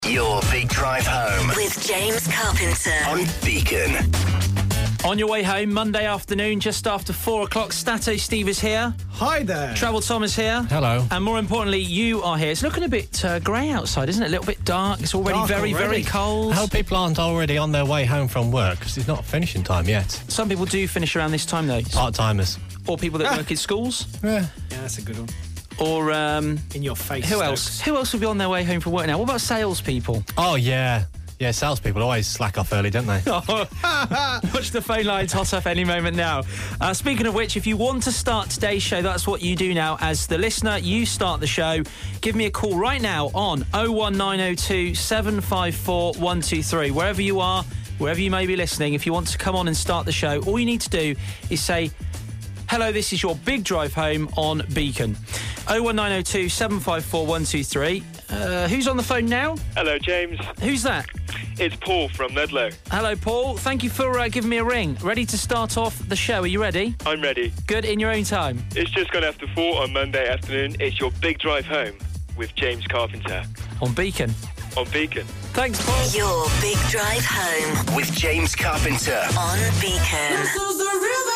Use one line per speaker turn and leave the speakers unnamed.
Your big drive home
with James Carpenter
on Beacon.
On your way home, Monday afternoon, just after 4 o'clock, Stato Steve is here.
Hi there.
Travel Tom is here.
Hello.
And more importantly, you are here. It's looking a bit grey outside, isn't it? A little bit dark. It's already
Dark
very,
already.
very cold.
I hope people aren't already on their way home from work, because it's not finishing time yet.
Some people do finish around this time, though.
Part-timers.
Or people that work in schools.
Yeah.
Yeah, that's a good one.
Or,
In your face.
who
Stokes.
else? Who else would be on their way home from work now? What about salespeople?
Oh, yeah. Yeah, salespeople always slack off early, don't they?
Watch the phone lines hot up any moment now. Speaking of which, if you want to start today's show, that's what you do now. As the listener, you start the show. Give me a call right now on 01902 754 123. Wherever you are, wherever you may be listening, if you want to come on and start the show, all you need to do is say, hello, this is your big drive home on Beacon. 01902 754 123. Who's on the phone now?
Hello, James.
Who's that?
It's Paul from Ludlow.
Hello, Paul. Thank you for giving me a ring. Ready to start off the show. Are you ready?
I'm ready.
Good, in your own time.
It's just gone after 4 on Monday afternoon. It's your big drive home with James Carpenter
On Beacon.
on Beacon.
Thanks, Paul.
Your big drive home
With James Carpenter.
on Beacon.
This is the rhythm.